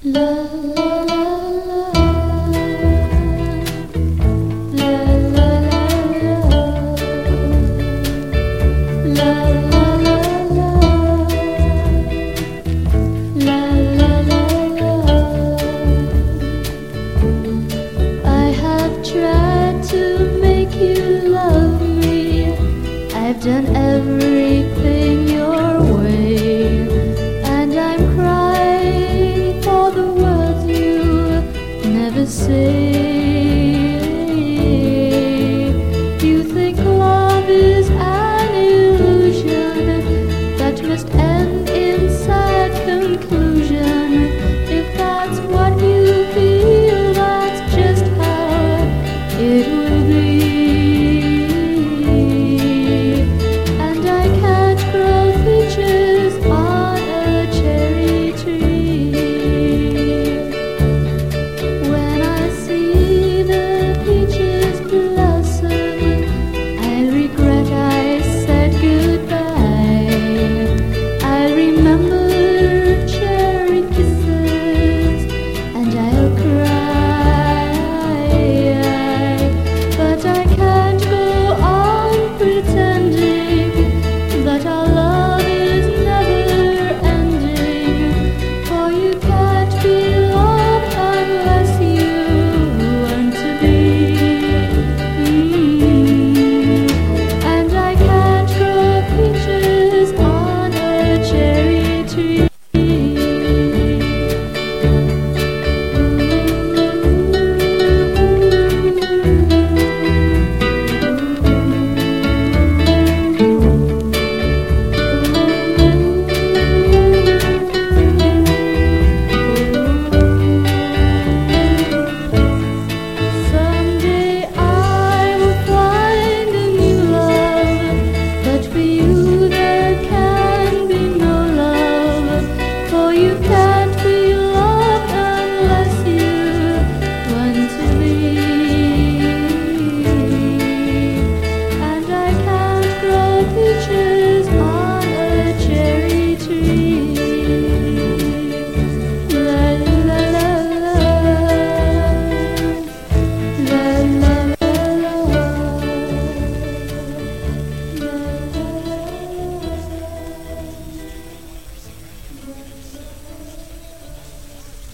La la la la, la la la la, la la la la, la la la la. I have tried to make you love me. I've done everything your way, and I'm crying for the words you never say.